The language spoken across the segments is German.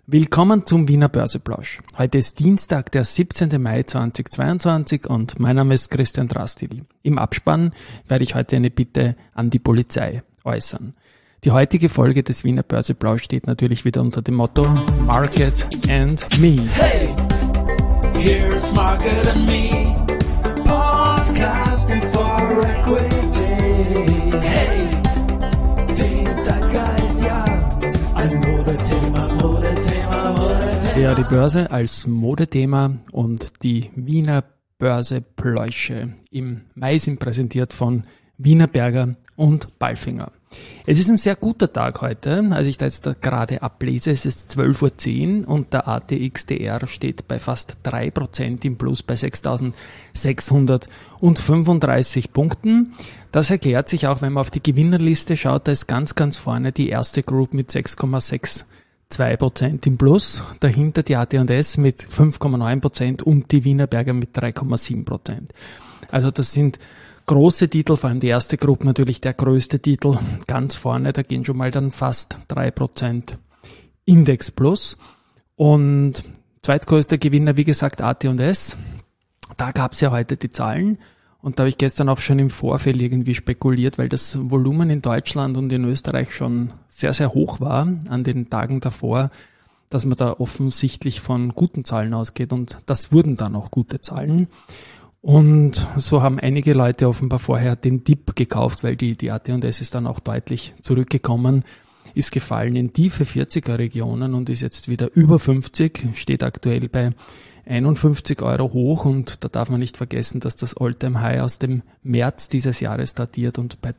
Willkommen zum Wiener Börseplausch. Heute ist Dienstag, der 17. Mai 2022 und mein Name ist Christian Drastil. Im Abspann werde ich heute eine Bitte an die Polizei äußern. Die heutige Folge des Wiener Börseplausch steht natürlich wieder unter dem Motto Market and Me. Hey, here's Market and Me, podcasting for equity. Hey, den Zeitgeist, ja, ein Modethema. Ja, die Börse als Modethema und die Wiener Börsepläusche im Mai sind präsentiert von Wienerberger und Palfinger. Es ist ein sehr guter Tag heute, als ich da jetzt gerade ablese. Es ist 12:10 Uhr und der ATXDR steht bei fast 3% im Plus bei 6.635 Punkten. Das erklärt sich auch, wenn man auf die Gewinnerliste schaut, da ist ganz vorne die erste Group mit 6,62% im Plus, dahinter die AT&S mit 5,9% und die Wienerberger mit 3,7%. Also das sind große Titel, vor allem die erste Gruppe natürlich der größte Titel, ganz vorne, da gehen schon mal dann fast 3% Index plus. Und zweitgrößter Gewinner, wie gesagt, AT&S. Da gab es ja heute die Zahlen und da habe ich gestern auch schon im Vorfeld irgendwie spekuliert, weil das Volumen in Deutschland und in Österreich schon sehr hoch war an den Tagen davor, dass man da offensichtlich von guten Zahlen ausgeht und das wurden dann auch gute Zahlen. Und so haben einige Leute offenbar vorher den Dip gekauft, weil die AT&S ist dann auch deutlich zurückgekommen, ist gefallen in tiefe 40er Regionen und ist jetzt wieder über 50, steht aktuell bei 51 € hoch und da darf man nicht vergessen, dass das All-Time High aus dem März dieses Jahres datiert und bei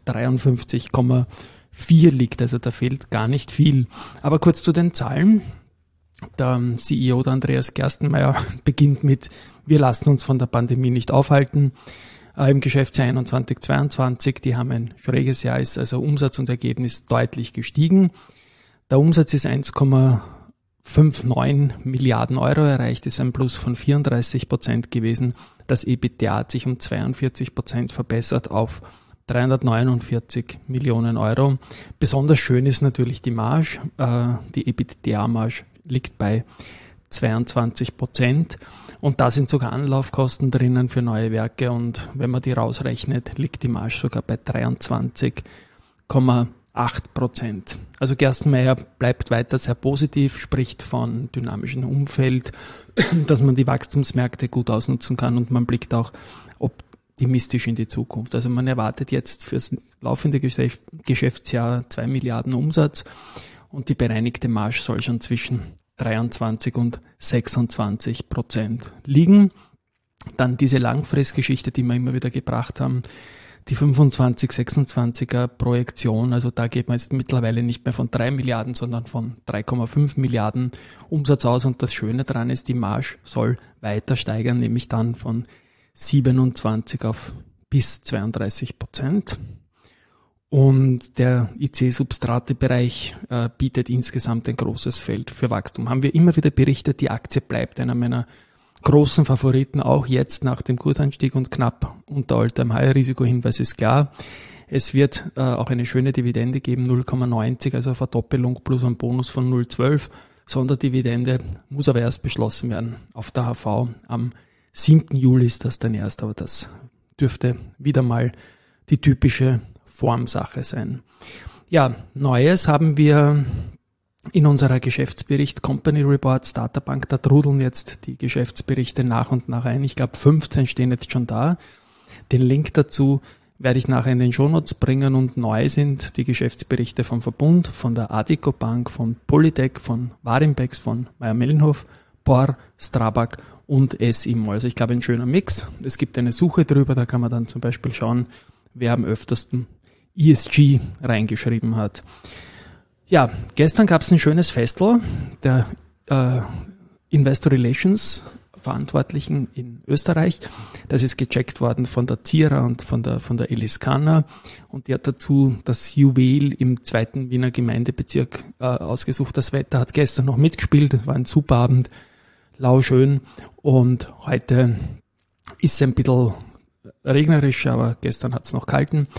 53,4 liegt, also da fehlt gar nicht viel. Aber kurz zu den Zahlen. Der CEO, der Andreas Gerstenmaier, beginnt mit: Wir lassen uns von der Pandemie nicht aufhalten. Im Geschäftsjahr 21/22, die haben ein schräges Jahr, ist also Umsatz und Ergebnis deutlich gestiegen. Der Umsatz ist 1,59 Milliarden € erreicht, ist ein Plus von 34% gewesen. Das EBITDA hat sich um 42% verbessert auf 349 Millionen €. Besonders schön ist natürlich die Marge. Die EBITDA-Marge liegt bei 22% und da sind sogar Anlaufkosten drinnen für neue Werke und wenn man die rausrechnet, liegt die Marge sogar bei 23,8%. Also Gerstenmaier bleibt weiter sehr positiv, spricht von dynamischem Umfeld, dass man die Wachstumsmärkte gut ausnutzen kann und man blickt auch optimistisch in die Zukunft. Also man erwartet jetzt fürs laufende Geschäftsjahr 2 Milliarden Umsatz und die bereinigte Marge soll schon zwischen 23 und 26% liegen. Dann diese Langfristgeschichte, die wir immer wieder gebracht haben, die 25-26er Projektion, also da geht man jetzt mittlerweile nicht mehr von 3 Milliarden, sondern von 3,5 Milliarden Umsatz aus und das Schöne daran ist, die Marge soll weiter steigern, nämlich dann von 27 auf bis 32%. Und der IC-Substrate-Bereich bietet insgesamt ein großes Feld für Wachstum. Haben wir immer wieder berichtet, die Aktie bleibt einer meiner großen Favoriten, auch jetzt nach dem Kursanstieg und knapp unter All-Time-High. Risikohinweis ist klar. Es wird auch eine schöne Dividende geben, 0,90, also eine Verdoppelung plus ein Bonus von 0,12. Sonderdividende muss aber erst beschlossen werden auf der HV. Am 7. Juli ist das dann erst, aber das dürfte wieder mal die typische Formsache sein. Ja, Neues haben wir in unserer Geschäftsbericht Company Report Starter Bank. Da trudeln jetzt die Geschäftsberichte nach und nach ein. Ich glaube 15 stehen jetzt schon da. Den Link dazu werde ich nachher in den Shownotes bringen und neu sind die Geschäftsberichte vom Verbund, von der Addiko Bank, von Polytech, von Warimpex, von Mayr-Melnhof, POR, Strabag und S-Immo. Also ich glaube ein schöner Mix. Es gibt eine Suche drüber, da kann man dann zum Beispiel schauen, wer am öftersten ESG reingeschrieben hat. Ja, gestern gab es ein schönes Festel der Investor Relations Verantwortlichen in Österreich. Das ist gecheckt worden von der Zierer und von der Eliskanner und die hat dazu das Juwel im 2. Wiener Gemeindebezirk ausgesucht. Das Wetter hat gestern noch mitgespielt, es war ein super Abend, lauschön und heute ist es ein bisschen regnerisch, aber gestern hat es noch gehalten.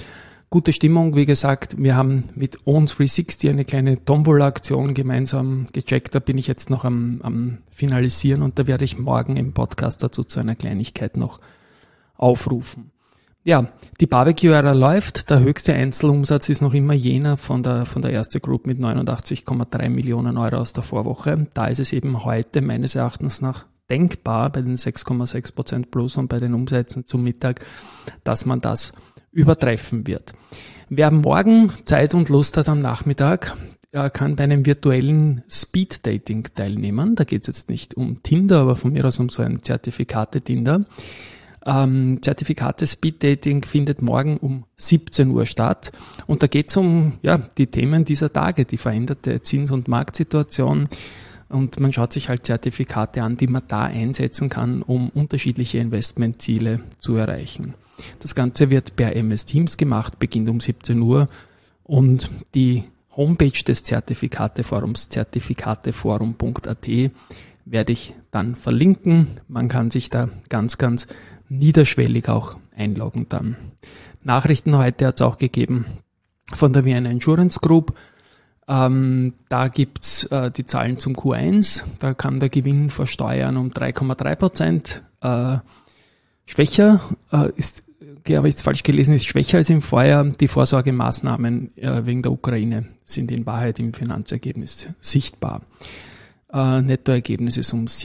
Gute Stimmung, wie gesagt, wir haben mit On360 eine kleine Tombola-Aktion gemeinsam gecheckt, da bin ich jetzt noch am Finalisieren und da werde ich morgen im Podcast dazu zu einer Kleinigkeit noch aufrufen. Ja, die Barbecue-Ära läuft, der höchste Einzelumsatz ist noch immer jener von der Erste Group mit 89,3 Millionen Euro aus der Vorwoche. Da ist es eben heute meines Erachtens nach denkbar bei den 6,6% plus und bei den Umsätzen zum Mittag, dass man das übertreffen wird. Wer morgen Zeit und Lust hat am Nachmittag, kann bei einem virtuellen Speed-Dating teilnehmen. Da geht es jetzt nicht um Tinder, aber von mir aus um so ein Zertifikate-Tinder. Zertifikate Speed-Dating findet morgen um 17 Uhr statt und da geht es um die Themen dieser Tage, die veränderte Zins- und Marktsituation und man schaut sich halt Zertifikate an, die man da einsetzen kann, um unterschiedliche Investmentziele zu erreichen. Das Ganze wird per MS Teams gemacht, beginnt um 17 Uhr und die Homepage des Zertifikateforums, zertifikateforum.at, werde ich dann verlinken. Man kann sich da ganz niederschwellig auch einloggen dann. Nachrichten heute hat es auch gegeben von der Vienna Insurance Group. Da gibt's die Zahlen zum Q1. Da kam der Gewinn vor Steuern um 3,3% schwächer. Habe ich jetzt falsch gelesen, ist schwächer als im Vorjahr. Die Vorsorgemaßnahmen wegen der Ukraine sind in Wahrheit im Finanzergebnis sichtbar. Nettoergebnis ist um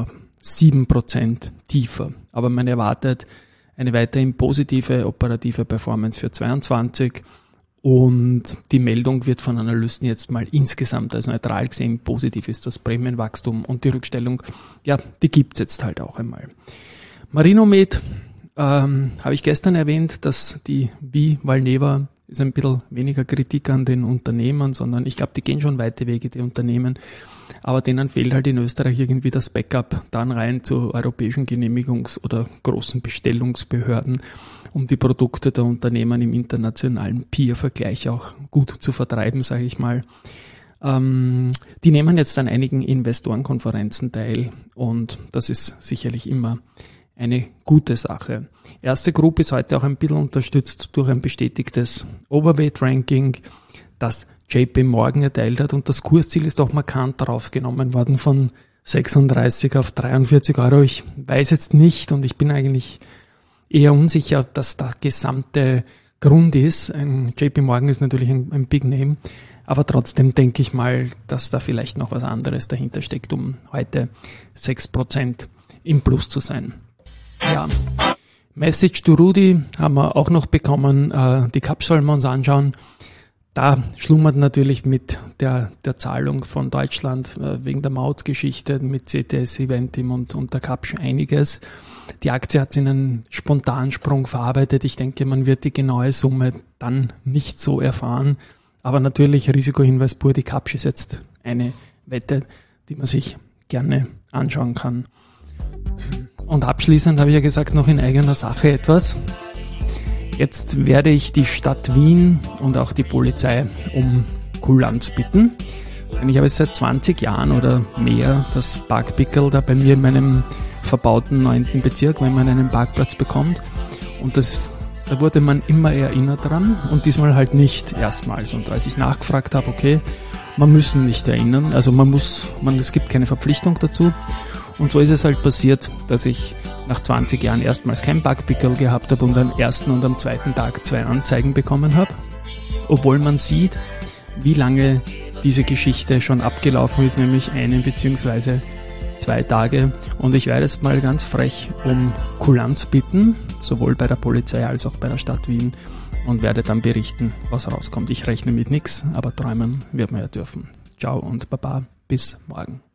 7,7% tiefer. Aber man erwartet eine weiterhin positive operative Performance für 22 und die Meldung wird von Analysten jetzt mal insgesamt als neutral gesehen positiv ist, das Prämienwachstum und die Rückstellung, die gibt's jetzt halt auch einmal. Marinomed habe ich gestern erwähnt, dass die Valneva ist ein bisschen weniger Kritik an den Unternehmern, sondern ich glaube, die gehen schon weite Wege, die Unternehmen, aber denen fehlt halt in Österreich irgendwie das Backup dann rein zu europäischen Genehmigungs- oder großen Bestellungsbehörden, um die Produkte der Unternehmen im internationalen Peer-Vergleich auch gut zu vertreiben, sage ich mal. Die nehmen jetzt an einigen Investorenkonferenzen teil und das ist sicherlich immer eine gute Sache. Erste Group ist heute auch ein bisschen unterstützt durch ein bestätigtes Overweight-Ranking, das JP Morgan erteilt hat und das Kursziel ist auch markant rausgenommen worden von 36 auf 43 Euro. Ich weiß jetzt nicht und ich bin eigentlich eher unsicher, ob das der gesamte Grund ist. JP Morgan ist natürlich ein Big Name, aber trotzdem denke ich mal, dass da vielleicht noch was anderes dahinter steckt, um heute 6% im Plus zu sein. Ja, Message to Rudy haben wir auch noch bekommen. Die Cup sollen wir uns anschauen. Da schlummert natürlich mit der Zahlung von Deutschland wegen der Mautgeschichte mit CTS Eventim und der Cup schon einiges. Die Aktie hat in einen Spontansprung verarbeitet. Ich denke, man wird die genaue Summe dann nicht so erfahren. Aber natürlich Risikohinweis pur, die Cup ist jetzt eine Wette, die man sich gerne anschauen kann. Und abschließend habe ich ja gesagt, noch in eigener Sache etwas. Jetzt werde ich die Stadt Wien und auch die Polizei um Kulanz bitten. Denn ich habe jetzt seit 20 Jahren oder mehr das Parkpickel da bei mir in meinem verbauten 9. Bezirk, wenn man einen Parkplatz bekommt. Und da wurde man immer erinnert dran und diesmal halt nicht erstmals. Und als ich nachgefragt habe, okay, man muss nicht erinnern, also es gibt keine Verpflichtung dazu. Und so ist es halt passiert, dass ich nach 20 Jahren erstmals kein Parkpickel gehabt habe und am ersten und am zweiten Tag 2 Anzeigen bekommen habe. Obwohl man sieht, wie lange diese Geschichte schon abgelaufen ist, nämlich 1 bzw. 2 Tage. Und ich werde jetzt mal ganz frech um Kulanz bitten, sowohl bei der Polizei als auch bei der Stadt Wien und werde dann berichten, was rauskommt. Ich rechne mit nichts, aber träumen wird man ja dürfen. Ciao und Baba, bis morgen.